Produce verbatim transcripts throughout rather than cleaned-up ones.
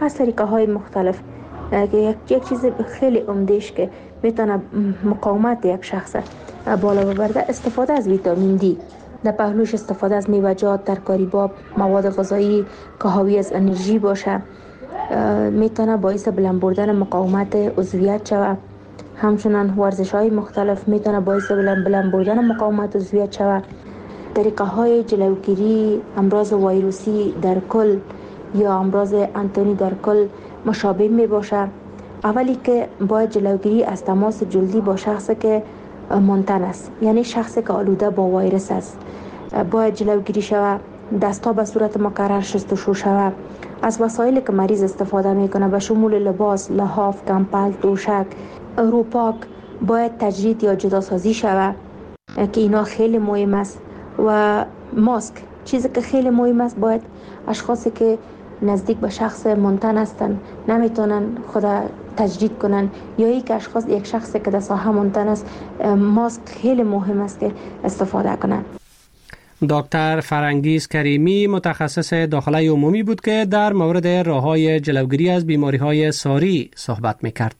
از طریقه های مختلف که یک, یک چیز خیلی عمدهش که میتونه مقاومت یک شخص بالا ببرده، استفاده از ویتامین دی. در پهلوش استفاده از میوه‌جات، ترکاری باب، مواد غذایی که حاوی از انرژی باشه میتونه باعث بلند بردن مقاومت عضویت شود. همچنین ورزش‌های مختلف میتونه باعث بلند بلند بردن مقاومت عضویت شود. طریقه های جلوگیری امراض ویروسی در کل یا امراض انتونی در کل مشابه می باشه. اولی که باید جلوگیری از تماس جلدی با شخصی که منتن است، یعنی شخصی که آلوده با ویروس است، باید جلوگیری شود. دستها به صورت مکرر شستشو شود. از وسایلی که مریض استفاده میکنه به شمول لباس، لحاف، کمپل، توشک، روپاک باید تجرید یا جداسازی شود که اینا خیلی مهم است. و ماسک، چیزی که خیلی مهم است، باید اشخاصی که نزدیک به شخص منتن هستن نمیتونن خود تجدید کنن یا یک اشخاص یک شخصی که در ساحه منتن است، ماسک خیلی مهم است که استفاده کنن. دکتر فرنگیز کریمی متخصص داخله عمومی بود که در مورد راه‌های جلوگیری از بیماری‌های ساری صحبت می‌کرد.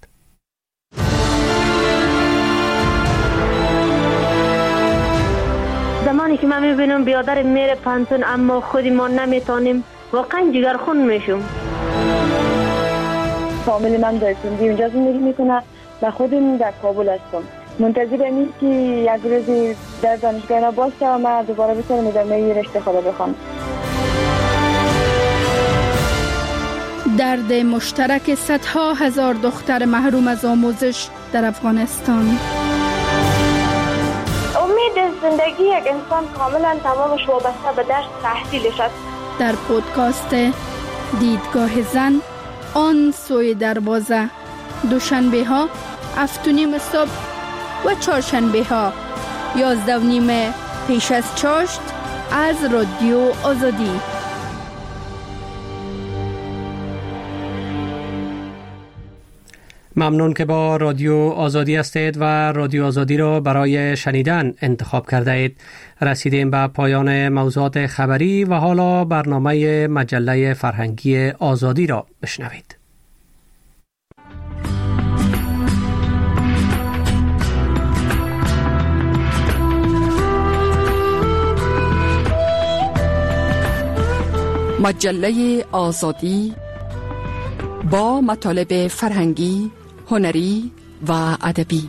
زمانی که من می‌بینم بیادر میره پانتون اما خودی ما نمیتونیم، واقعا جگرخون میشم. فامیل من در سندی اونجا زندگی میکنه و خودم در کابل هستم. منتظرم این که یک روزی در دانشگاه اینا باز شوم و دوباره بتونم ادامه رشته خود بخوام. درد مشترک صدها هزار دختر محروم از آموزش در افغانستان. امید زندگی یک انسان کاملا تمامش وابسته به درس تحصیلش است. در پودکاست دیدگاه زن، آن سوی دروازه، دوشنبه ها هفت و نیم صبح و چهارشنبه ها یازده و نیم پیش از چاشت از رادیو آزادی. ممنون که با رادیو آزادی هستید و رادیو آزادی را برای شنیدن انتخاب کرده اید. رسیدیم به پایان موضوعات خبری و حالا برنامه مجله فرهنگی آزادی را بشنوید. مجله آزادی با مطالب فرهنگی، هنری و ادبی.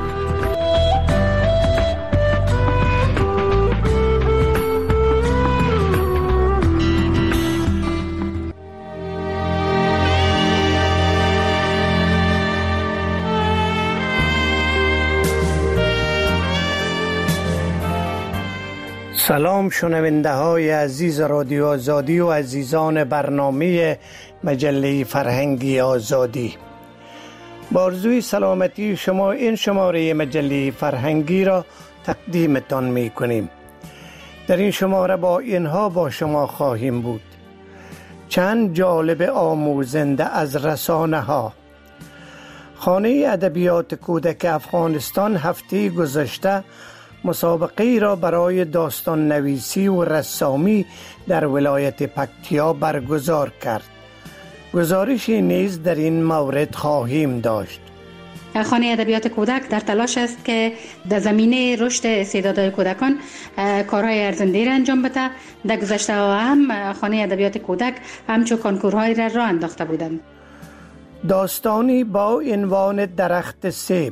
سلام شنونده های عزیز رادیو آزادی و عزیزان برنامه مجله فرهنگی آزادی. با آرزوی سلامتی شما این شماره مجله فرهنگی را تقدیمتان می کنیم. در این شماره با اینها با شما خواهیم بود: چند جالب آموزنده از رسانه ها. خانه ادبیات کودک افغانستان هفته گذشته مسابقه را برای داستان نویسی و رسامی در ولایت پکتیا برگزار کرد. گزارشی نیز در این مورد خواهیم داشت. خانه ادبیات کودک در تلاش است که در زمینه رشد استعدادهای کودکان کارهای ارزنده را انجام بده. در گذشته ها هم خانه ادبیات کودک همچون کنکورهای را راه انداخته بودند. داستانی با عنوان درخت سیب.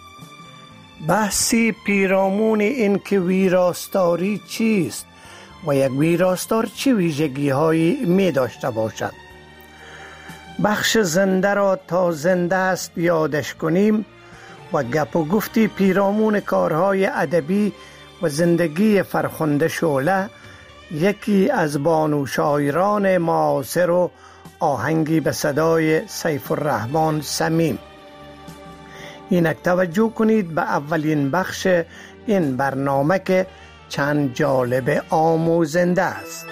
بحثی پیرامون این که ویراستاری چیست و یک ویراستار چه ویژگی هایی می داشته باشد. بخش زنده را تا زنده است یادش کنیم و گپ و گفتی پیرامون کارهای ادبی و زندگی فرخنده شعله، یکی از بانو شاعران معاصر و آهنگی به صدای سیف الرحمن صمیم. اینک توجه کنید به اولین بخش این برنامه که چند جالب آموزنده است.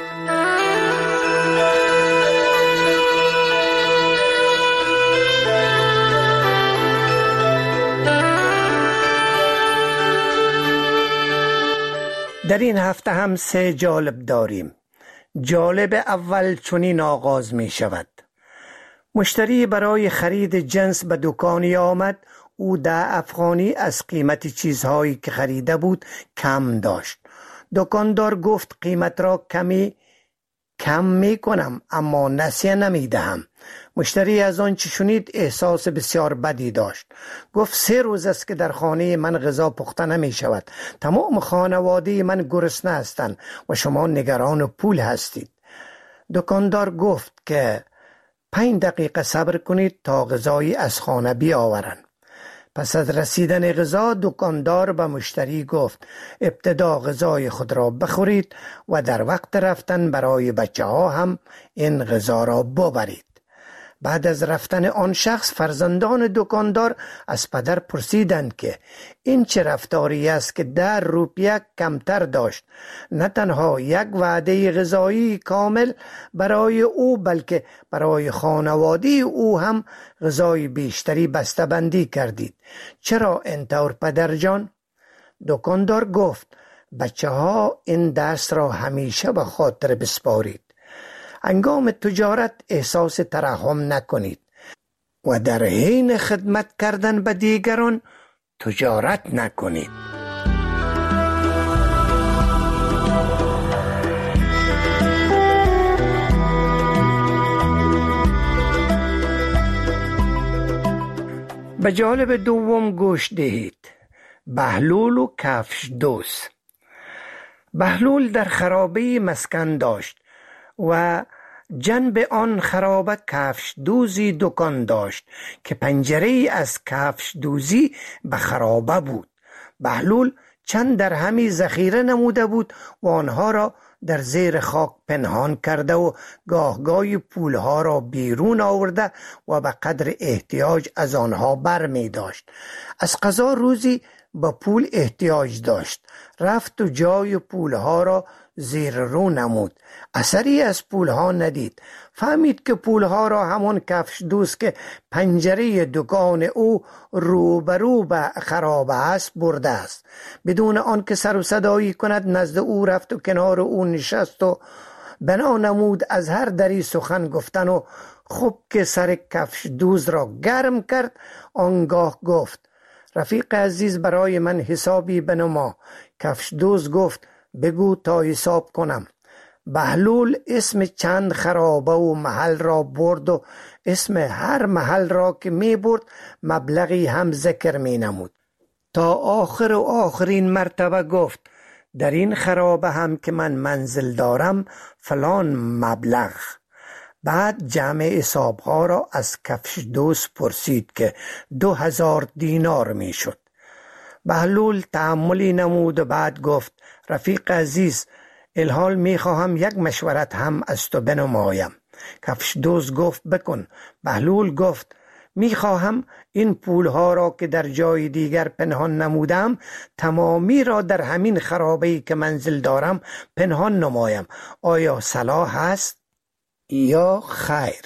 در این هفته هم سه جالب داریم. جالب اول چنین آغاز می شود: مشتری برای خرید جنس به دکانی آمد. او ده افغانی از قیمت چیزهایی که خریده بود کم داشت. دکاندار گفت قیمت را کمی کم می کنم اما نسیه نمی دهم. مشتری از آن چه شنید احساس بسیار بدی داشت. گفت سه روز است که در خانه من غذا پخته نمی شود. تمام خانواده من گرسنه هستند و شما نگران پول هستید. دکاندار گفت که پنج دقیقه صبر کنید تا غذایی از خانه بیاورند. پس از رسیدن غذا دکاندار به مشتری گفت ابتدا غذای خود را بخورید و در وقت رفتن برای بچه ها هم این غذا را ببرید. بعد از رفتن آن شخص فرزندان دکاندار از پدر پرسیدند که این چه رفتاری است که در روپیه کمتر داشت. نه تنها یک وعده غذایی کامل برای او بلکه برای خانواده او هم غذای بیشتری بسته‌بندی کردید. چرا اینطور پدر جان؟ دکاندار گفت بچه ها این دست را همیشه به خاطر بسپارید. هنگام تجارت احساس ترحم نکنید و در حین خدمت کردن به دیگران تجارت نکنید. به جالب دوم گوش دهید. بهلول و کفش دوز. بهلول در خرابه مسکن داشت و جنب آن خرابه کفش دوزی دکان داشت که پنجره از کفش دوزی به خرابه بود. بهلول چند درهمی ذخیره نموده بود و آنها را در زیر خاک پنهان کرده و گاه گاهی پولها را بیرون آورده و به قدر احتیاج از آنها بر می داشت. از قضا روزی با پول احتیاج داشت. رفت و جای پولها را زیر رو نمود. اثری از پولها ندید. فهمید که پولها را همان کفش دوز که پنجره دکان او روبرو به خرابه است برده است. بدون آن که سر و صدایی کند نزد او رفت و کنار او نشست و بنا نمود از هر دری سخن گفتن و خوب که سر کفش دوز را گرم کرد. آنگاه گفت رفیق عزیز برای من حسابی بنما. کفش دوز گفت بگو تا حساب کنم. بهلول اسم چند خرابه و محل را برد و اسم هر محل را که می برد مبلغی هم ذکر می نمود تا آخر و آخرین مرتبه گفت در این خرابه هم که من منزل دارم فلان مبلغ. بعد جمع حسابها را از کفش دوز پرسید که دو هزار دینار می شد. بهلول تأملی نمود و بعد گفت رفیق عزیز الحال می خواهم یک مشورت هم از تو بنمایم. کفش دوز گفت بکن. بهلول گفت می خواهم این پولها را که در جای دیگر پنهان نمودم تمامی را در همین خرابه‌ای که منزل دارم پنهان نمایم. آیا صلاح است یا خیر؟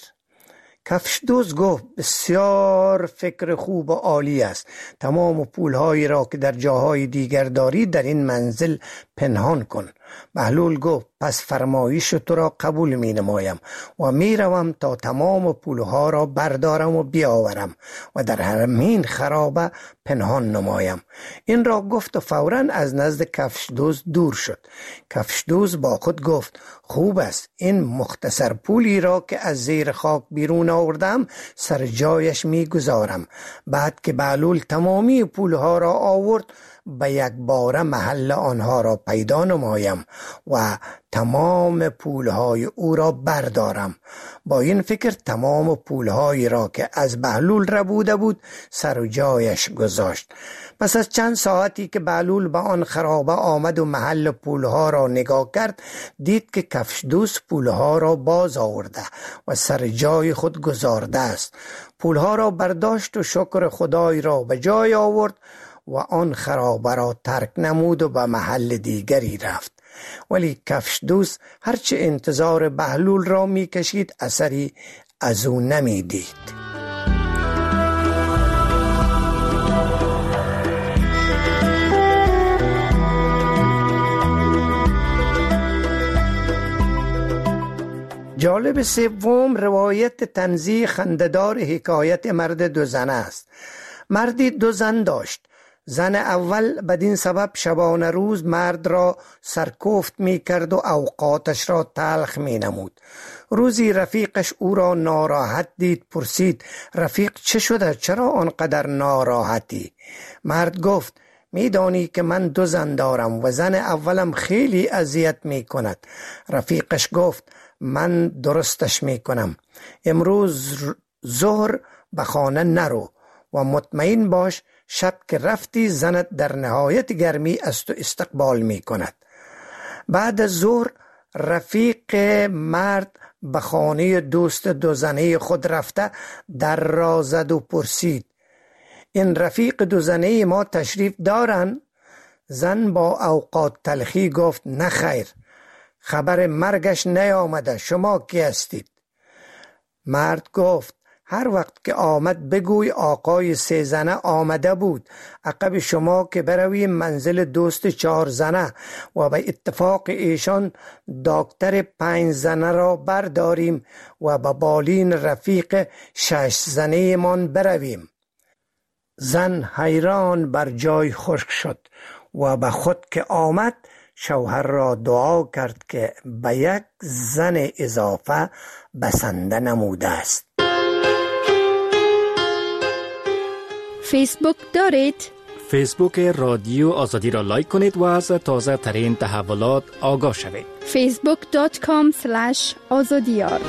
کفش دوز گفت بسیار فکر خوب و عالی است. تمام پولهایی را که در جاهای دیگر داری در این منزل پنهان کن. بهلول گفت پس فرمایش تو را قبول می نمایم و می روم تا تمام پولها را بردارم و بیاورم و در همین خرابه پنهان نمایم. این را گفت و فوراً از نزد کفش دوز دور شد. کفش دوز با خود گفت خوب است. این مختصر پولی را که از زیر خاک بیرون آوردم سر جایش می گذارم. بعد که بهلول تمامی پولها را آورد به یک بار محل آنها را پیدا نمایم و تمام پولهای او را بردارم. با این فکر تمام پولهایی را که از بهلول ربوده بود سر و جایش گذاشت. پس از چند ساعتی که بهلول به آن خرابه آمد و محل پولها را نگاه کرد دید که کفش دوز پولها را باز آورده و سر جای خود گذارده است. پولها را برداشت و شکر خدای را به جای آورد و آن خرابه را ترک نمود و به محل دیگری رفت. ولی کفش دوز هرچه انتظار بهلول را می کشید اثری از او نمی دید. جالب سوم روایت طنزی خنده‌دار حکایت مرد دو زن است. مردی دو زن داشت. زن اول بدین سبب شبانه روز مرد را سرکوفت می کرد و اوقاتش را تلخ می نمود. روزی رفیقش او را ناراحت دید، پرسید رفیق چه شده؟ چرا آنقدر ناراحتی؟ مرد گفت می دانی که من دو زن دارم و زن اولم خیلی اذیت می کند. رفیقش گفت من درستش می کنم. امروز ظهر به خانه نرو و مطمئن باش شب که رفتی زنت در نهایت گرمی از تو استقبال می کند. بعد از ظهر رفیق مرد به خانه دوست دو زنه خود رفته در را زد و پرسید این رفیق دو زنه ما تشریف دارن؟ زن با اوقات تلخی گفت نه خیر، خبر مرگش نیامده، شما کی هستید؟ مرد گفت هر وقت که آمد بگوی آقای سه زنه آمده بود، عقب شما که برویم منزل دوست چهار زنه و به اتفاق ایشان دکتر پنج زنه را برداریم و به بالین رفیق شش زنه من برویم. زن حیران بر جای خشک شد و به خود که آمد شوهر را دعا کرد که به یک زن اضافه بسنده نموده است. فیسبوک دارید؟ فیسبوک رادیو آزادی را لایک کنید و از تازه ترین تحولات آگاه شوید. فیسبوک دات کام اسلش آزادیار.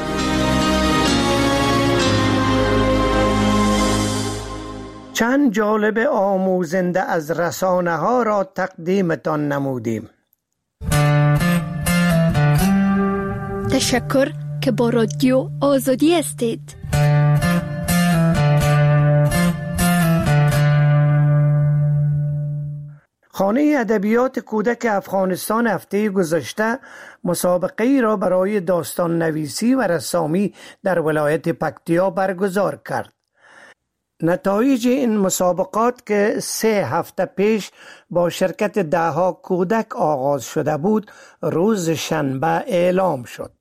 چند جالب آموزنده از رسانه ها را تقدیمتان نمودیم. تشکر که با رادیو آزادی هستید. خانه ادبیات کودک افغانستان هفته گذشته مسابقه‌ای را برای داستان نویسی و رسامی در ولایت پکتیا برگزار کرد. نتایج این مسابقات که سه هفته پیش با شرکت دهها کودک آغاز شده بود، روز شنبه اعلام شد.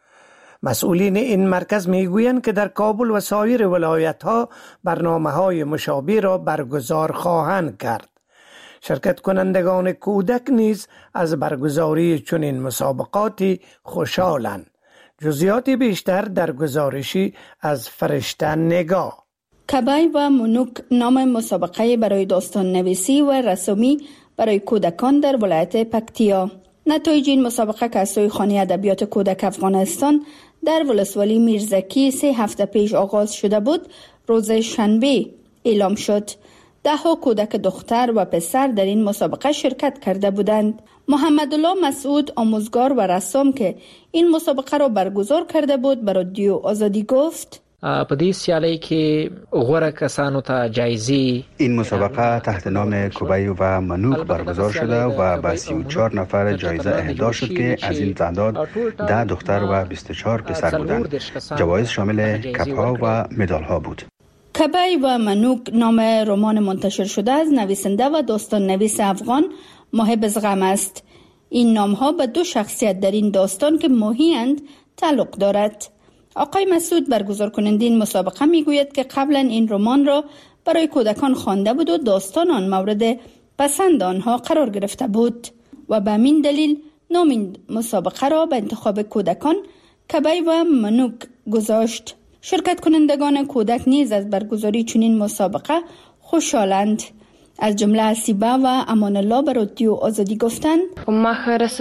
مسئولین این مرکز میگویند که در کابل و سایر ولایت‌ها برنامه‌های مشابه را برگزار خواهند کرد. شرکت کنندگان کودک نیز از برگزاری چنین مسابقاتی خوشحالند. جزئیات بیشتر در گزارشی از فرشته نگاه. کبای و منوک نام مسابقه برای داستان نویسی و رسامی برای کودکان در ولایت پکتیا. نتایج این مسابقه که از سوی خانه ادبیات کودک افغانستان در ولسوالی میرزکی سه هفته پیش آغاز شده بود، روز شنبه اعلام شد. ده ها کودک دختر و پسر در این مسابقه شرکت کرده بودند. محمد الله مسعود، آموزگار و رسام که این مسابقه را برگزار کرده بود، به رادیو آزادی گفت په دې سیالۍ کې غوره کسانو ته جایزې. این مسابقه تحت نام کوبای و منوک برگزار شده و به سی و چهار نفر جایزه اهدا شد که از این تعداد ده دختر و بیست و چهار پسر بودند. جوایز شامل کپ‌ها و مدال‌ها بود. کبای و منوک نام رمان منتشر شده از نویسنده و داستان نویس افغان محب زغم است. این نام‌ها به دو شخصیت در این داستان که ماهی‌اند تعلق دارد. آقای مسعود، برگزار کننده این مسابقه میگوید که قبلا این رمان را برای کودکان خوانده بود و داستان آن مورد پسند آنها قرار گرفته بود و به همین دلیل نام این مسابقه را به انتخاب کودکان کبای و منوک گذاشت. شرکت کنندگان کودک نیز از برگزاری چنین مسابقه خوشحالند. از جمله اسیبه و امان الله به رادیو آزادی گفتند من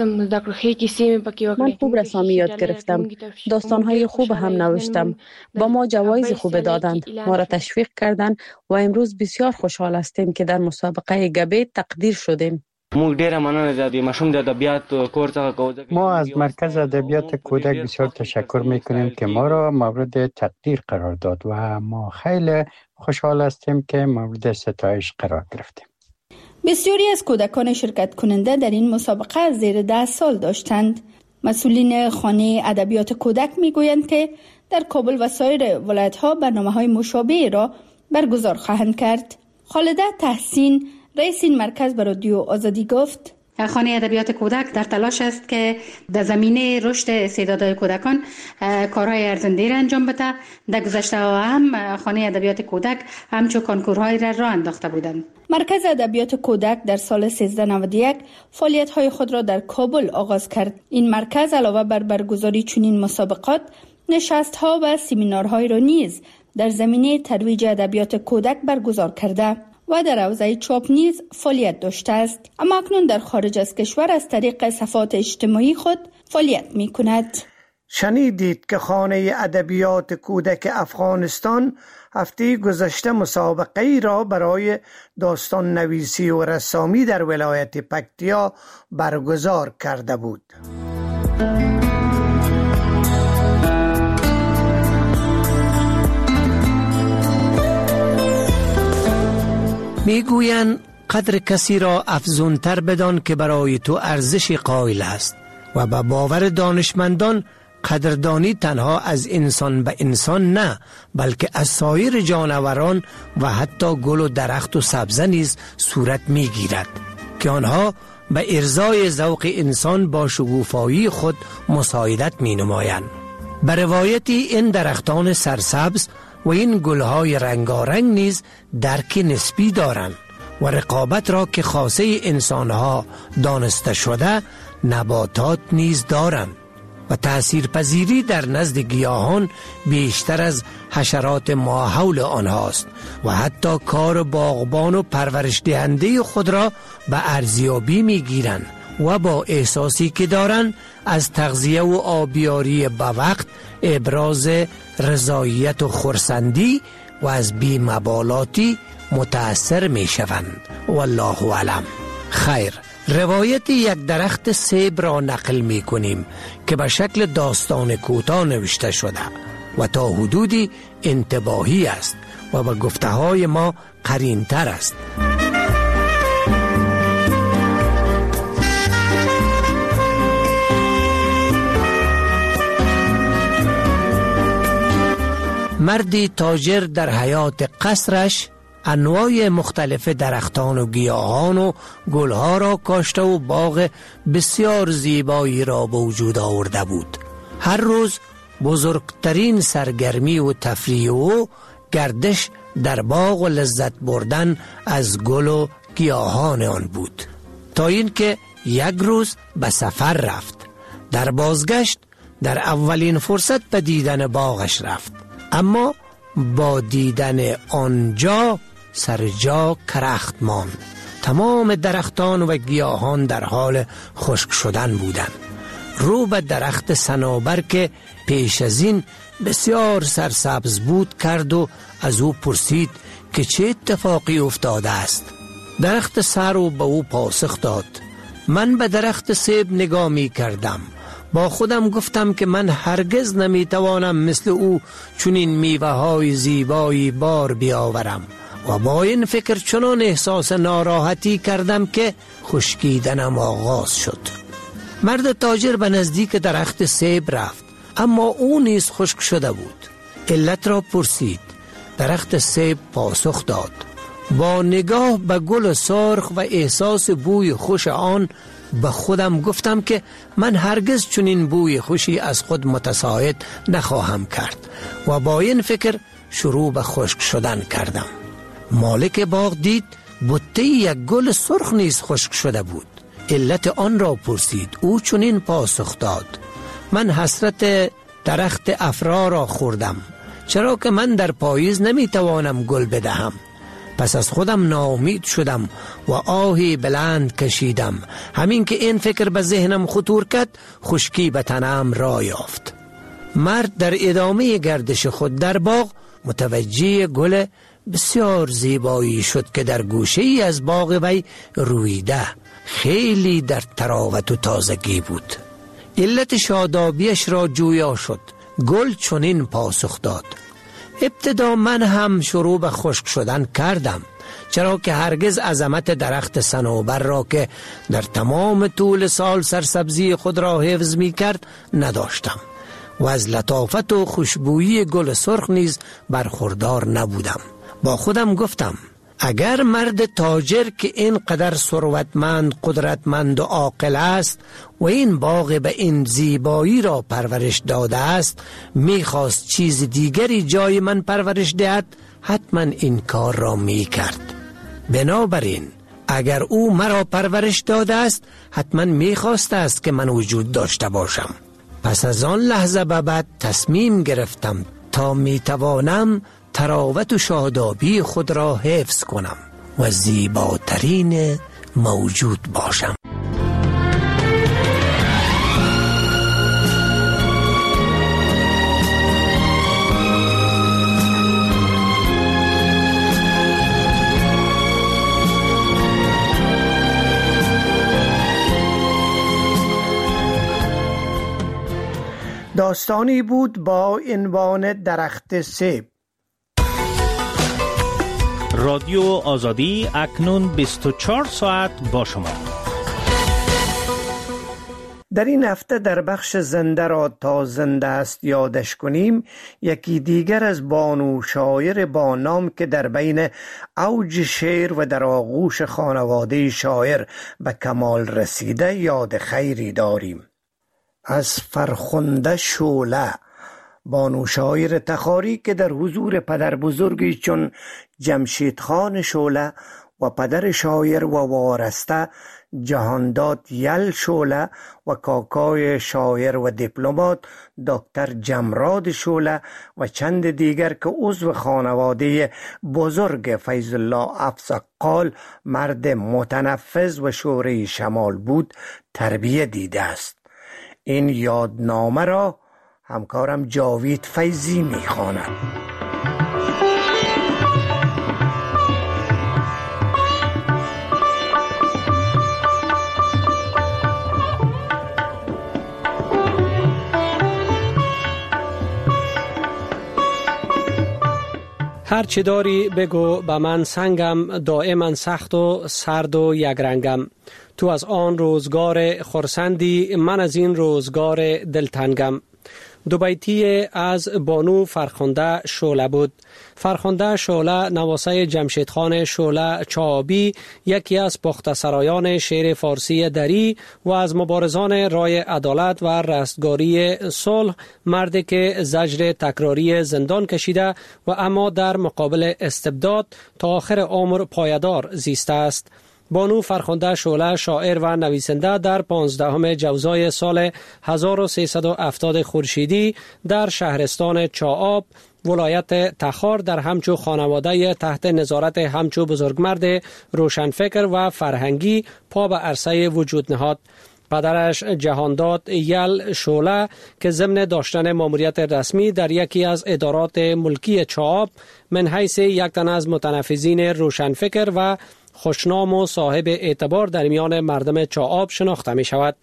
خوب رسامی یاد گرفتم، داستانهای خوب هم نوشتم، با ما جوایز خوب دادند، ما را تشویق کردند و امروز بسیار خوشحال هستیم که در مسابقه گبه تقدیر شدیم. ما از مرکز ادبیات کودک بسیار تشکر میکنیم که ما را مورد تقدیر قرار داد و ما خیلی خوشحال هستیم که مورد ستایش قرار گرفتیم. بسیاری از کودکان شرکت کننده در این مسابقه زیر ده سال داشتند. مسئولین خانه ادبیات کودک میگویند که در کابل و سایر ولایت‌ها برنامه‌های مشابه را برگزار خواهند کرد. خالده تحسین، رئیس این مرکز، به رادیو آزادی گفت خانه ادبیات کودک در تلاش است که در زمینه رشد استعدادهای کودکان کارهای ارزنده را انجام بده. در گذشته هم خانه ادبیات کودک همچون کنکورهای را راه انداخته بودند. مرکز ادبیات کودک در سال سیزده نود و یک فعالیت‌های خود را در کابل آغاز کرد. این مرکز علاوه بر برگزاری چنین مسابقات، نشست‌ها و سمینارهای را نیز در زمینه ترویج ادبیات کودک برگزار کرده و در حوزه چاپ نیز فعالیت داشته است. اما اکنون در خارج از کشور از طریق صفحات اجتماعی خود فعالیت می کند. شنیدید که خانه ادبیات کودک افغانستان هفته گذشته مسابقه ای را برای داستان نویسی و رسامی در ولایت پکتیا برگزار کرده بود. میگویند قدر کسی را افزونتر بدان که برای تو ارزش قائل است و به باور دانشمندان قدردانی تنها از انسان به انسان نه، بلکه از سایر جانوران و حتی گل و درخت و سبزه نیز صورت میگیرد که آنها به ارضای ذوق انسان با شگوفایی خود مساعدت می نمایند. به روایتی این درختان سرسبز و این گلهای رنگارنگ نیز درک نسبی دارند و رقابت را که خاصه انسانها دانسته شده نباتات نیز دارند و تأثیرپذیری در نزد گیاهان بیشتر از حشرات ماحول آنهاست و حتی کار باغبان و پرورش دهنده خود را به ارزیابی می گیرند و با احساسی که دارند از تغذیه و آبیاری به وقت، ابراز رضایت و خرسندی و از بی‌مبالاتی متأثر می شوند. والله اعلم. خیر، روایت یک درخت سیب را نقل می کنیم که به شکل داستان کوتاه نوشته شده و تا حدودی انتباهی است و به گفته های ما قرین تر است. مردی تاجر در حیات قصرش انواع مختلف درختان و گیاهان و گلها را کاشته و باغ بسیار زیبایی را به وجود آورده بود. هر روز بزرگترین سرگرمی و تفریح و گردش در باغ و لذت بردن از گل و گیاهان آن بود، تا اینکه یک روز به سفر رفت. در بازگشت در اولین فرصت به دیدن باغش رفت، اما با دیدن آنجا سر جا کرخت ماند. تمام درختان و گیاهان در حال خشک شدن بودند. رو به درخت صنوبر که پیش از این بسیار سرسبز بود کرد و از او پرسید که چه اتفاقی افتاده است. درخت سر رو به او پاسخ داد: من به درخت سیب نگاه می کردم، با خودم گفتم که من هرگز نمی توانم مثل او چنین میوه های زیبایی بار بیاورم و با این فکر چنان احساس ناراحتی کردم که خشکیدنم آغاز شد. مرد تاجر به نزدیک درخت سیب رفت، اما او نیز خشک شده بود. علت را پرسید. درخت سیب پاسخ داد: با نگاه به گل سرخ و احساس بوی خوش آن به خودم گفتم که من هرگز چنین بوی خوشی از خود متساعد نخواهم کرد و با این فکر شروع به خشک شدن کردم. مالک باغ دید بوته یک گل سرخ نیز خشک شده بود. علت آن را پرسید. او چنین پاسخ داد: من حسرت درخت افرا را خوردم، چرا که من در پاییز نمیتوانم گل بدهم. پس از خودم ناامید شدم و آهی بلند کشیدم. همین که این فکر به ذهنم خطور کرد، خشکی به تنم راه یافت. مرد در ادامه گردش خود در باغ متوجه گل بسیار زیبایی شد که در گوشه ای از باغ وی رویده، خیلی در تراوت و تازگی بود. علت شادابیش را جویا شد. گل چنین پاسخ داد: ابتدا من هم شروع به خشک شدن کردم، چرا که هرگز عظمت درخت صنوبر را که در تمام طول سال سرسبزی خود را حفظ می کرد نداشتم و از لطافت و خوشبویی گل سرخ نیز برخوردار نبودم. با خودم گفتم اگر مرد تاجر که اینقدر ثروتمند، قدرتمند و عاقل است و این باغ به این زیبایی را پرورش داده است میخواست چیز دیگری جای من پرورش دهد، حتما این کار را میکرد. بنابراین اگر او مرا پرورش داده است حتما میخواست است که من وجود داشته باشم. پس از آن لحظه به بعد تصمیم گرفتم تا میتوانم تراوت و شادابی خود را حفظ کنم و زیباترین موجود باشم. داستانی بود با عنوان درخت سیب. رادیو آزادی اکنون بیست و چهار ساعت با شما. در این هفته در بخش زنده را تا زنده است یادش کنیم، یکی دیگر از بانو شاعر با نام که در بین اوج شعر و در آغوش خانواده شاعر به کمال رسیده یاد خیری داریم. از فرخنده شعله، بانو شاعر تخاری که در حضور پدر بزرگی چون جمشید خان شعله و پدر شاعر و وارسته جهانداد یل شعله و کاکای شاعر و دیپلمات دکتر جمراد شعله و چند دیگر که عضو خانواده بزرگ فیض الله افزقال مرد متنفذ و شوره شمال بود تربیت دیده است. این یادنامه را همکارم جاوید فیضی میخواند. هر چی داری بگو به من سنگم، دائما سخت و سرد و یک رنگم. تو از آن روزگار خرسندی، من از این روزگار دلتنگم. دو بیتی از بانو فرخنده شعله بود. فرخنده شعله نواسه جمشید خان شعله چابی، یکی از پخته سرایان شعر فارسی دری و از مبارزان رای عدالت و رستگاری صلح، مردی که زجر تکراری زندان کشیده و اما در مقابل استبداد تا آخر عمر پایدار زیسته است. بانو فرخنده شعله شاعر و نویسنده در پانزدهم جوزای سال هزار و سیصد و هفتاد خورشیدی در شهرستان چاآب ولایت تخار در همچو خانواده تحت نظارت همچو بزرگمرد روشنفکر و فرهنگی پا به عرصه وجود نهاد. پدرش جهانداد یل شعله که ضمن داشتن ماموریت رسمی در یکی از ادارات ملکی چاآب من حیث یک تن از متنفذین روشنفکر و خوشنام و صاحب اعتبار در میان مردم چاآب شناخته می شود.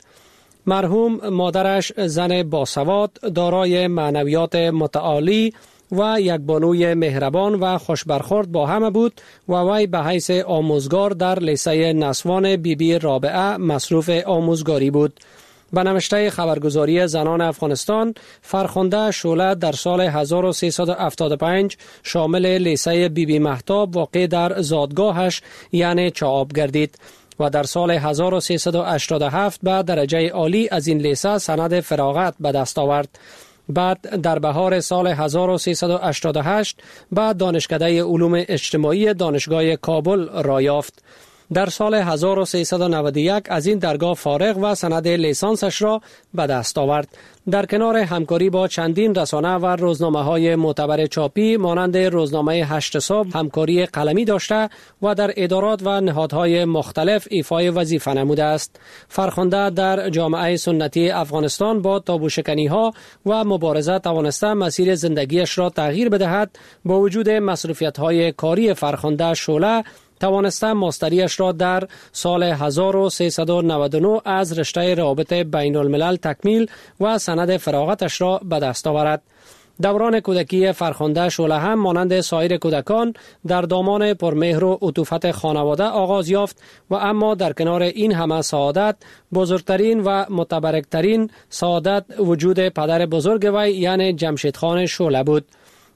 مرحوم مادرش زن باسواد دارای معنویات متعالی و یک بانوی مهربان و خوشبرخورد با همه بود و وی به حیث آموزگار در لیسه نسوان بی بی رابعه مصروف آموزگاری بود. به نوشته خبرگزاری زنان افغانستان، فرخنده شعله در سال هزار و سیصد و هفتاد و پنج شامل لیسه بی بی مهتاب واقع در زادگاهش یعنی چاآب گردید و در سال هزار و سیصد و هشتاد و هفت به درجه عالی از این لیسه سند فراغت به دست آورد. بعد در بهار سال هزار و سیصد و هشتاد و هشت به دانشکده علوم اجتماعی دانشگاه کابل را یافت. در سال هزار و سیصد و نود و یک از این درگاه فارغ و سند لیسانسش را به دست آورد. در کنار همکاری با چندین رسانه و روزنامه‌های معتبر چاپی مانند روزنامه هشت صبح همکاری قلمی داشته و در ادارات و نهادهای مختلف ایفای وظیفه نموده است. فرخنده در جامعه سنتی افغانستان با تابوشکنی‌ها و مبارزه توانسته مسیر زندگیش را تغییر بدهد. با وجود مصروفیت‌های کاری فرخنده شعله توانسته ماستریش را در سال هزار و سیصد و نود و نه از رشته روابط بین الملل تکمیل و سند فراغتش را به دست آورد. دوران کودکی فرخنده شعله هم مانند سایر کودکان در دامان پرمهر و عطوفت خانواده آغاز یافت و اما در کنار این همه سعادت بزرگترین و متبرکترین سعادت وجود پدر بزرگ وی یعنی جمشید خان شعله بود.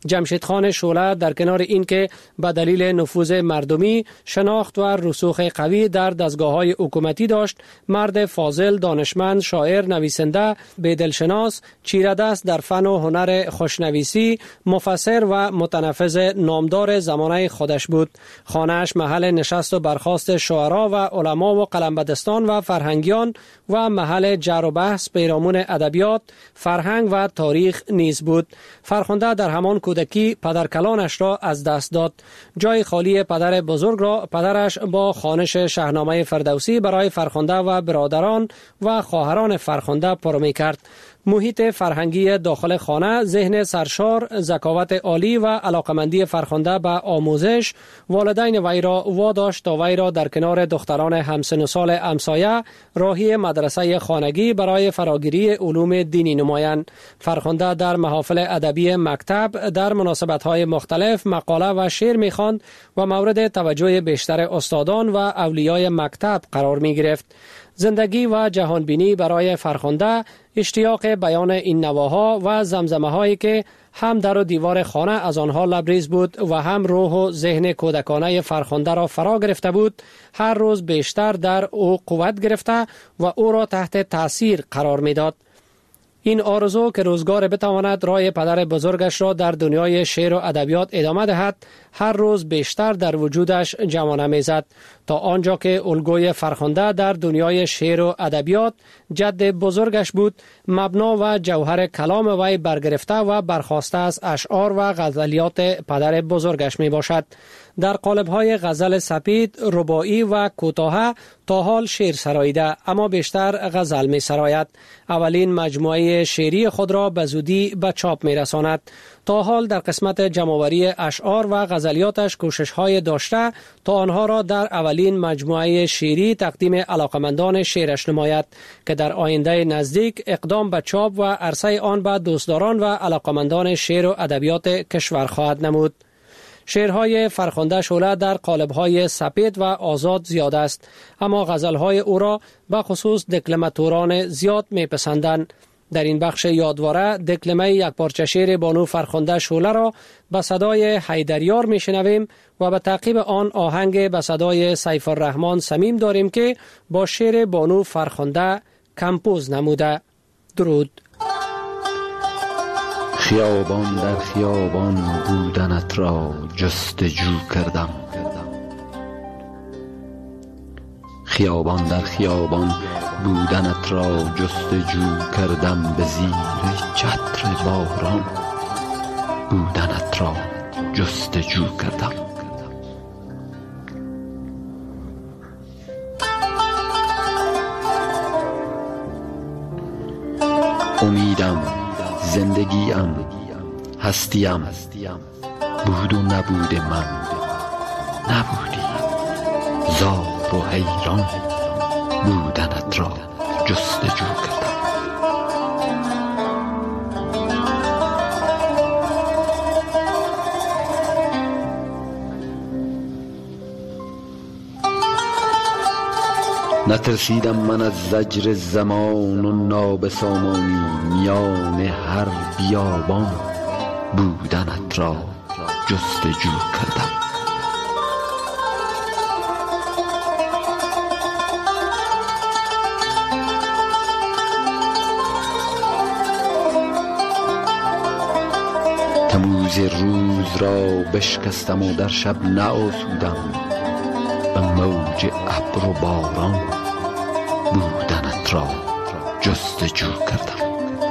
جمشید خان شعله در کنار اینکه به دلیل نفوذ مردمی، شناخت و رسوخ قوی در دستگاه‌های حکومتی داشت، مرد فاضل، دانشمند، شاعر، نویسنده، بی‌دلشناس، چیره دست در فن و هنر خوشنویسی، مفسر و متنفذ نامدار زمانه خودش بود. خانه‌اش محل نشست و برخاست شعرا و علما و قلمبدستان و فرهنگیان و محل جر و بحث پیرامون ادبیات، فرهنگ و تاریخ نیز بود. فرخنده در همان کودکی پدرکلانش را از دست داد. جای خالی پدر بزرگ را پدرش با خوانش شاهنامه فردوسی برای فرخنده و برادران و خواهران فرخنده پر می‌کرد. محیط فرهنگی داخل خانه، ذهن سرشار، ذکاوت عالی و علاقمندی فرخنده به آموزش، والدین وی را واداشت تا وی را در کنار دختران همسن و سال همسایه راهی مدرسه خانگی برای فراگیری علوم دینی نمایند. فرخنده در محافل ادبی مکتب در مناسبت‌های مختلف مقاله و شعر می‌خواند و مورد توجه بیشتر استادان و اولیای مکتب قرار می‌گرفت. زندگی و جهانبینی برای فرخنده اشتیاق بیان این نواها و زمزمه هایی که هم در و دیوار خانه از آنها لبریز بود و هم روح و ذهن کودکانه فرخنده را فرا گرفته بود، هر روز بیشتر در او قوت گرفته و او را تحت تأثیر قرار میداد. این آرزو که روزگار بتواند راه پدر بزرگش را در دنیای شعر و ادبیات ادامه دهد، هر روز بیشتر در وجودش جوانه میزد، تا آنجا که الگوی فرخنده در دنیای شعر و ادبیات جد بزرگش بود، مبنا و جوهر کلام وی برگرفته و برخاسته از اشعار و غزلیات پدر بزرگش می باشد. در قالب‌های غزل سپید، رباعی و کوتاه تا حال شعر سراییده، اما بیشتر غزل می سراید. اولین مجموعه شعری خود را به زودی به چاپ می رساند. تا حال در قسمت جمع‌آوری اشعار و غزلیاتش کوشش‌های داشته تا آنها را در اولین مجموعه شعری تقدیم علاقمندان شعرش نماید که در آینده نزدیک اقدام به چاپ و عرضه آن به دوستداران و علاقمندان شعر و ادبیات کشور خواهد نمود. شعرهای فرخنده شعله در قالب‌های سپید و آزاد زیاد است، اما غزل‌های او را به خصوص دکلماتوران زیاد می‌پسندند. در این بخش یادواره دکلمه یک پارچه شعر بانو فرخنده شعله را به صدای حیدریار میشنویم و به تعقیب آن آهنگ به صدای سیف الرحمن صمیم داریم که با شعر بانو فرخنده کمپوز نموده. درود. خیابان در خیابان بودنت را جستجو کردم، خیابان در خیابان بودنت را جستجو کردم، به زیر چتر باران بودنت را جستجو کردم. امیدم، زندگیم، هستیم، بود و نبود من نبودی، زار و حیران بودنت را جستجو کردم. نترسیدم من از زجر زمان و نابسامانی، میان هر بیابان بودنت را جستجو کردم. تموز روز را بشکستم و در شب نآسودم، به موج ابر و باران بودنت را جستجو کردم.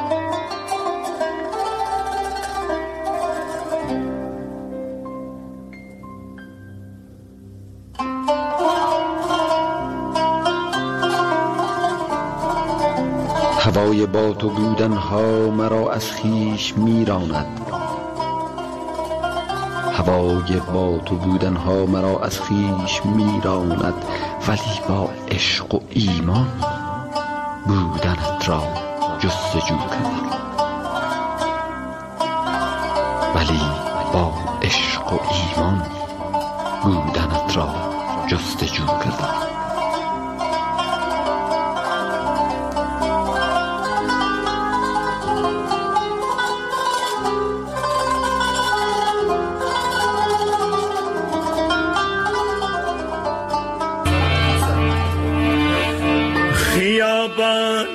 هوای با تو بودنها مرا از خویش میراند، هوای با تو بودنها مرا از خویش میراند، ولی با عشق و ایمان بودنت را جستجو کردم. ولی با عشق و ایمان بودنت را جستجو کردم.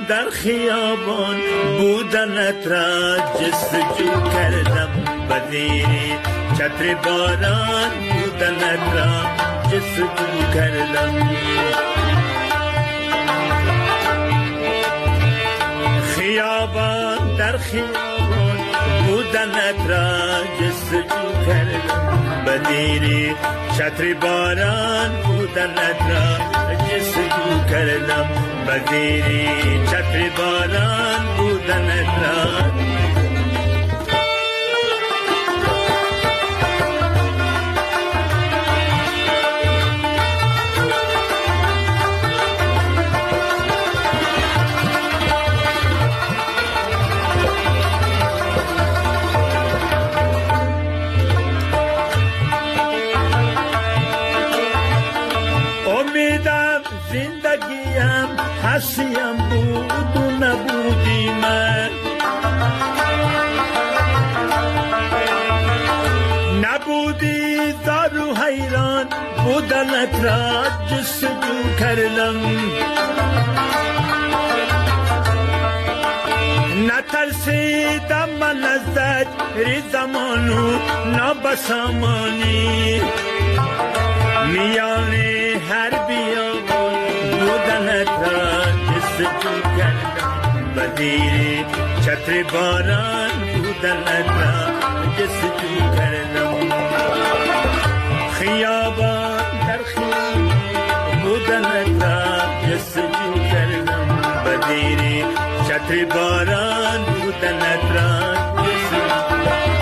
در خیابان بودنت را جستجو کردم، بدیری چتر باران بودنت را جستجو کردم. خیابان در خیابان بودنت را جستجو کردم، بدیری چتر باران بودنت را جستجو کردم، بدیری چتر باران بودنت را. هستیم بود و نبودی من، نبودی زار و حیران بودنت را جستجو کردم. نترسیدم من از زجر زمان و نابسامانی، میان هر بیابان بودنت را جستجو کردم، بدیری چتر باران بودنت را جستجو کردم. خیابان در خیابان بودنت را جستجو کردم، بدیری چتر باران بودنت را جستجو کردم.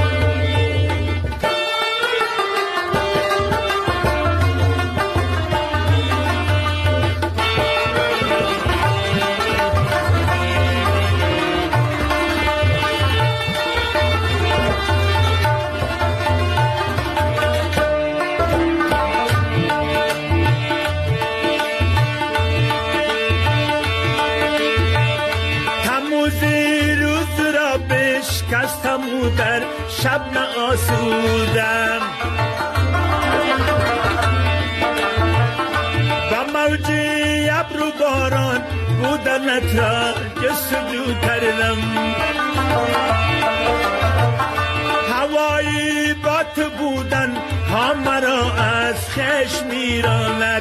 شکستم و در شب نآسودم، با موج ابر و باران بودنت را جستجو کردم. هوایی با تو بودن ها مرا از خشم میراند،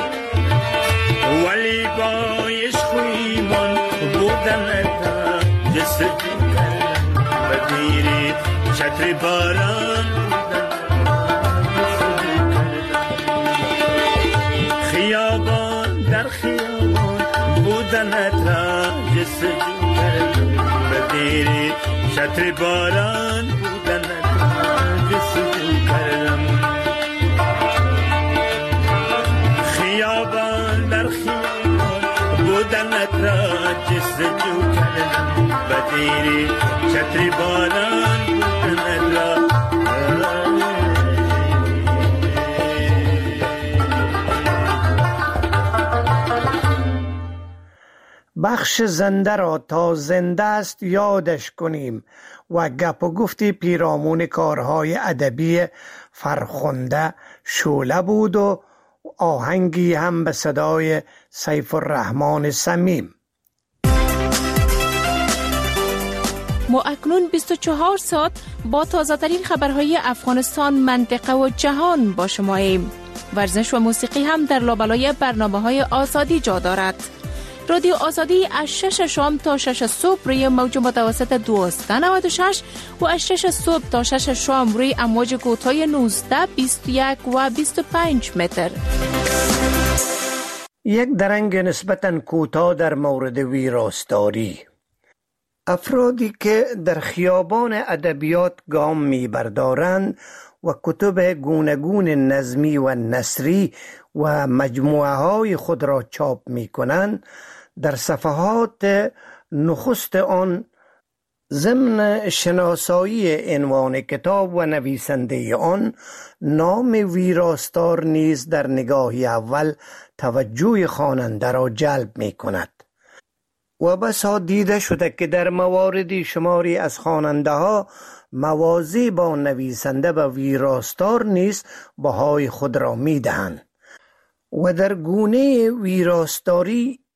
ولی با عشق و ایمان بودنت را جستجو بدیری چتر باران خیابان در خیابان بودنت را جستجو کردم، بدیری چتر باران بودنت را جستجو کردم. خیابان در خیابان بودنت را جستجو کردم، بدیری چتر باران بودنت را. بخش زنده را تا زنده است یادش کنیم و گپ و گفتی پیرامون کارهای ادبی فرخنده شعله بود و آهنگی هم به صدای سیف الرحمن صمیم. ما اکنون بیست و چهار ساعت با تازه ترین خبرهای افغانستان، منطقه و جهان با شماییم. ورزش و موسیقی هم در لابلای برنامه‌های آزادی جا دارد. رادیو آزادی از شش شام تا شش صبح روی موج متوسط دویست و نود و شش و از شش صبح تا شش شام روی امواج کوتاه نوزده، بیست و یک و بیست و پنج متر. یک درنگ نسبتاً کوتاه در مورد ویراستاری. افرادی که در خیابان ادبیات گام می‌بردارند و کتب گوناگون نظمی و نثری و مجموعه های خود را چاپ می کنند، در صفحات نخست آن ضمن شناسایی عنوان کتاب و نویسنده آن نام ویراستار نیز در نگاهی اول توجه خواننده را جلب می کند و بسا دیده شده که در مواردی شماری از خواننده ها موازی با نویسنده و ویراستار نیز بهای خود را می دهند و در گونه ویراستاری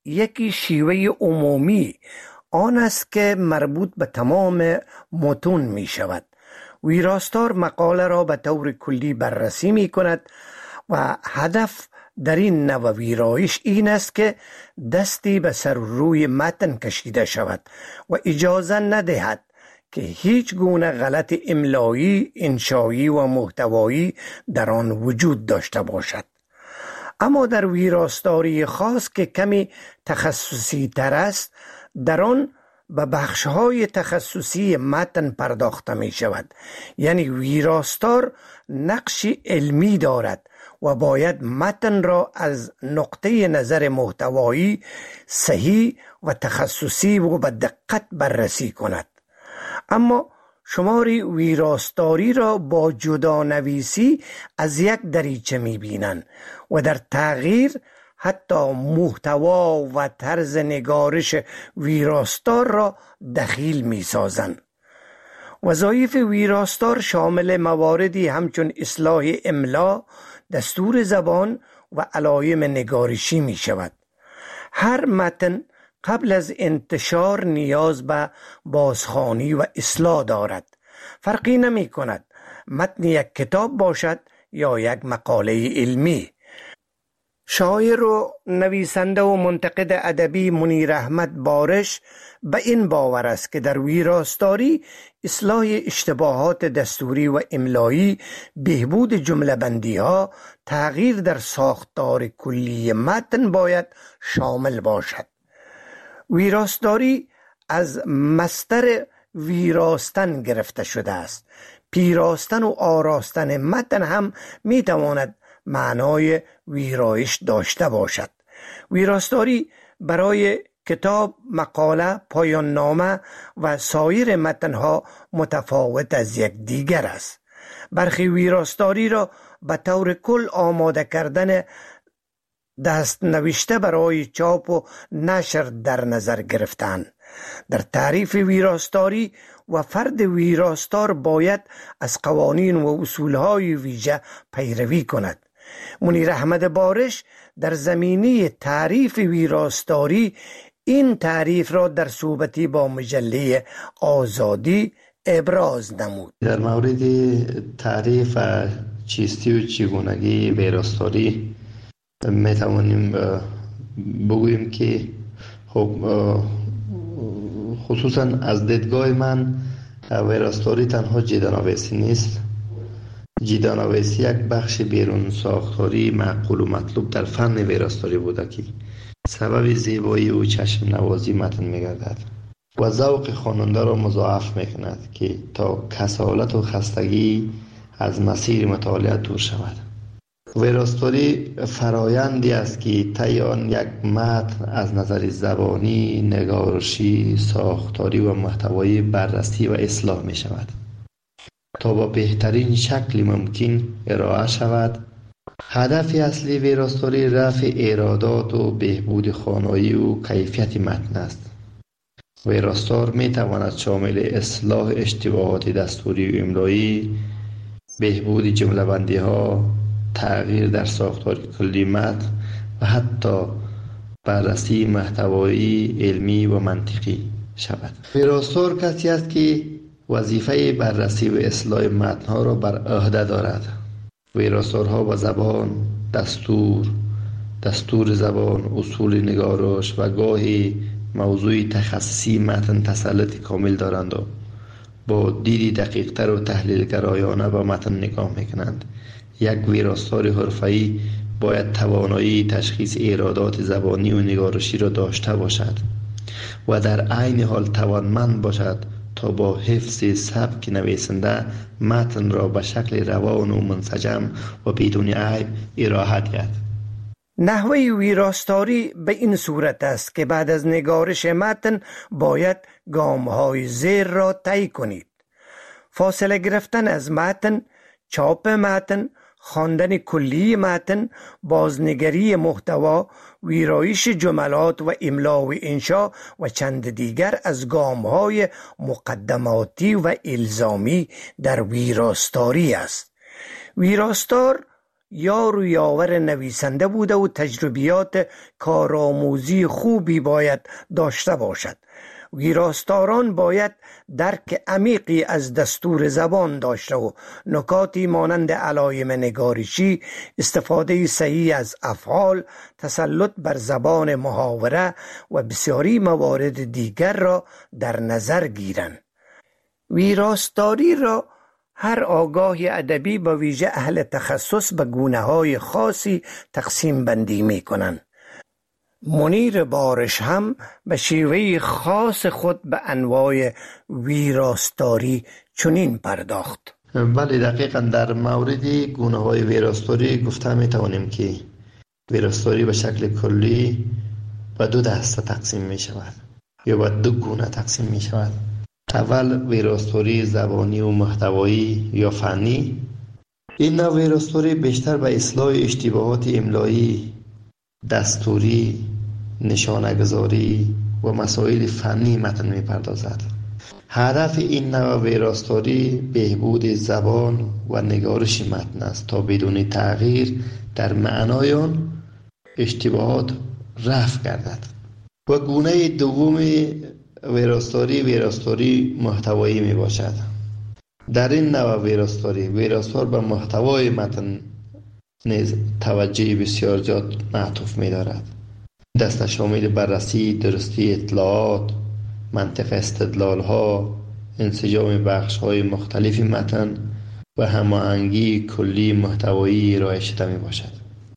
یکی شیوه عمومی آن است که مربوط به تمام متون می شود. ویراستار مقاله را به طور کلی بررسی می کند و هدف در این نوع ویرایش این است که دستی به سر روی متن کشیده شود و اجازه ندهد که هیچ گونه غلط املایی، انشایی و محتوایی در آن وجود داشته باشد. اما در ویراستاری خاص که کمی تخصصی تر است، در آن به بخش‌های تخصصی متن پرداخته می شود. یعنی ویراستار نقش علمی دارد و باید متن را از نقطه نظر محتوایی صحیح و تخصصی و به دقت بررسی کند. اما شماری ویراستاری را با جدا نویسی از یک دریچه می بینند و در تغییر حتی محتوا و طرز نگارش ویراستار را دخیل می سازند. وظایف ویراستار شامل مواردی همچون اصلاح املا، دستور زبان و علائم نگارشی می شود. هر متن قبل از انتشار نیاز به بازخوانی و اصلاح دارد. فرقی نمی کند متن یک کتاب باشد یا یک مقاله علمی. شاعر و نویسنده و منتقد ادبی منیر احمد بارش به این باور است که در ویراستاری اصلاح اشتباهات دستوری و املایی، بهبود جمله بندی ها، تغییر در ساختار کلی متن باید شامل باشد. ویراستاری از مصدر ویراستن گرفته شده است. پیراستن و آراستن متن هم می تواند معنای ویرایش داشته باشد. ویراستاری برای کتاب، مقاله، پایان نامه و سایر متنها متفاوت از یک دیگر است. برخی ویراستاری را به طور کل آماده کردن دست نوشته برای چاپ و نشر در نظر گرفتند. در تعریف ویراستاری و فرد ویراستار باید از قوانین و اصولهای ویژه پیروی کند. منیر احمد بارش در زمینه تعریف ویراستاری این تعریف را در صحبتی با مجله آزادی ابراز نمود. در مورد تعریف چیستی و چگونگی ویراستاری می توانیم بگوییم که خب خصوصا از دیدگاه من ویراستاری تنها جیدانویسی نیست. جیدانویسی یک بخش بیرون ساختاری معقول و مطلوب در فن ویراستاری بوده که سبب زیبایی و چشم نوازی متن می‌گردد و ذوق خواننده را مضاعف می‌کند که تا کسالت و خستگی از مسیر مطالعه دور شود. ویراستاری فرایندی است که طی آن یک متن از نظر زبانی، نگارشی، ساختاری و محتوایی بررسی و اصلاح می شود تا با بهترین شکل ممکن ارائه شود. هدف اصلی ویراستاری رفع ایرادات و بهبود خوانایی و کیفیت متن است. ویراستار می تواند شامل اصلاح اشتباهات دستوری و املایی، بهبود جمله بندی ها، تغییر در ساختار کلی متن و حتی بررسی محتوایی علمی و منطقی شود. ویراستار کسی است که وظیفه بررسی و اصلاح متن‌ها را بر عهده دارد. ویراستارها با زبان، دستور، دستور زبان، اصول نگارش و گاهی موضوع تخصصی متن تسلط کامل دارند و با دیدی دقیق‌تر و تحلیل‌گرایانه به متن نگاه می‌کنند. یک ویراستار حرفه‌ای باید توانایی تشخیص ایرادات زبانی و نگارشی را داشته باشد و در عین حال توانمند باشد تا با حفظ سبک نویسنده متن را به شکل روان و منسجم و بدون عیب ارائه دهد. نحوه ویراستاری به این صورت است که بعد از نگارش متن باید گام‌های زیر را طی کنید: فاصله گرفتن از متن، چاپ متن، خواندن کلی متن، بازنگری محتوا، ویرایش جملات و املا و انشا و چند دیگر از گام‌های مقدماتی و الزامی در ویراستاری است. ویراستار یار و یاور نویسنده بوده و تجربیات کارآموزی خوبی باید داشته باشد. ویراستاران باید درک عمیقی از دستور زبان داشته و نکاتی مانند علائم نگارشی، استفاده صحیح از افعال، تسلط بر زبان محاوره و بسیاری موارد دیگر را در نظر گیرند. ویراستاری را هر آگاه ادبی با ویژه اهل تخصص به گونه‌های خاصی تقسیم بندی می کنند. منیر بارش هم به شیوه خاص خود به انواع ویراستاری چنین پرداخت. بله، دقیقا در مورد گونه‌های ویراستاری گفته می توانیم که ویراستاری به شکل کلی به دو دسته تقسیم می شود یا به دو گونه تقسیم می شود. اول ویراستاری زبانی و محتوایی یا فنی. این نوع ویراستاری بیشتر به اصلاح اشتباهات املایی، دستوری، نشانه‌گذاری و مسائل فنی متن می‌پردازد. هدف این نوع ویراستاری بهبود زبان و نگارش متن است تا بدون تغییر در معنای آن اشتباهات رفع گردد. و گونه دوم ویراستاری ویراستاری محتوایی می باشد. در این نوع ویراستاری ویراستار به محتوای متن نیز توجه بسیار زیاد معطوف می دارد. دسته شامل بررسی درستی اطلاعات، منطق استدلال ها، انسجام بخش های مختلف متن و هماهنگی کلی محتوایی ارائه شده می باشد.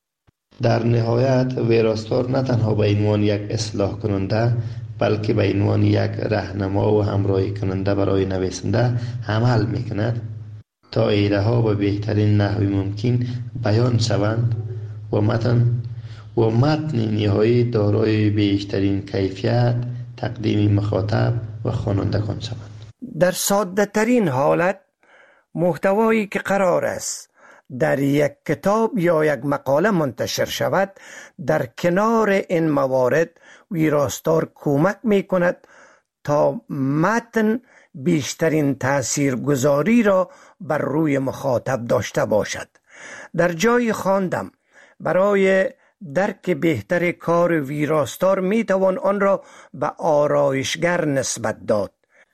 در نهایت ویراستار نه تنها به عنوان یک اصلاح کننده بلکه به عنوان یک راهنما و همراهی کننده برای نویسنده عمل می کند تا ایده ها به بهترین نحو ممکن بیان شوند و متن و متن نهایی دارای بیشترین کیفیت تقدیم مخاطب و خوانندگان شوند. در ساده ترین حالت محتوایی که قرار است در یک کتاب یا یک مقاله منتشر شود، در کنار این موارد ویراستار کمک می کند تا متن بیشترین تاثیرگذاری را بر روی مخاطب داشته باشد. در جای خواندم برای درک بهتر کار ویراستار می توان آن را به آرایشگر نسبت داد.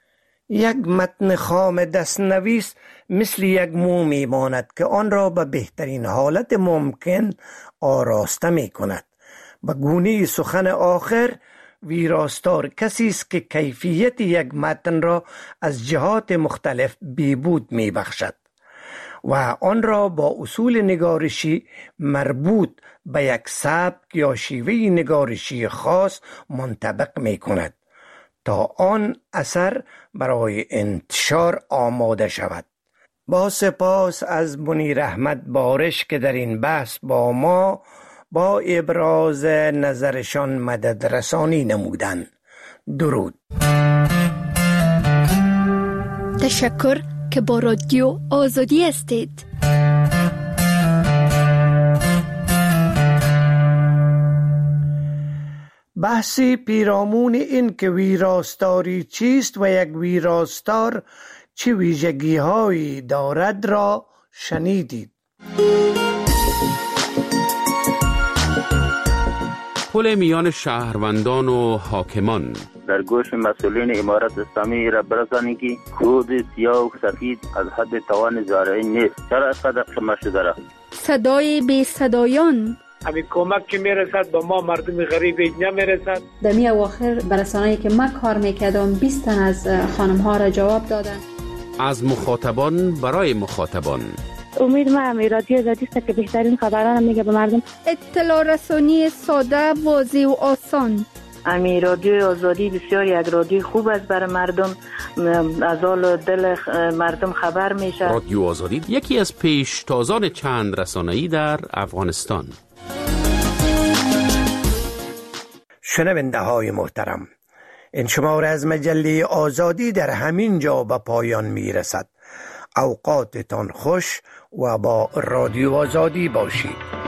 یک متن خام دستنویس مثل یک مو می ماند که آن را به بهترین حالت ممکن آراسته می کند. به گونه سخن آخر ویراستار کسی است که کیفیت یک متن را از جهات مختلف بهبود می بخشد و آن را با اصول نگارشی مربوط به یک سبک یا شیوه نگارشی خاص منطبق می کند تا آن اثر برای انتشار آماده شود. با سپاس از منیر احمد بارش که در این بحث با ما با ابراز نظرشان مدد رسانی نمودند. درود. تشکر که با رادیو آزادی هستید. بحثی پیرامون این که ویراستاری چیست و یک ویراستار چه ویژگی هایی دارد را شنیدید. پل میان شهروندان و حاکمان. در گوش مسئولین امارت اسلامی را برسانید که کود سیاه و سفید از حد توان زارعی نیست. چرا صدق شما شده را؟ صدای بی صدایان. همین کمک که میرسد به ما مردم غریب نمیرسد. در می اواخر برسانه‌ای که من کار میکردم بیست تن از خانم ها را جواب دادن. از مخاطبان برای مخاطبان. امید ما هم رادیو آزادی است که بهترین خبران میگه به مردم. اطلاع رسانی ساده، واضح و آسان. امی رادیو آزادی بسیار یک رادیو خوب است برای مردم، از حال دل مردم خبر میشه. رادیو آزادی یکی از پیشتازان چند رسانه‌ای در افغانستان. شنونده های محترم، این شماره از مجله آزادی در همین جا به پایان می رسد. اوقاتتان خوش و با رادیو آزادی باشید.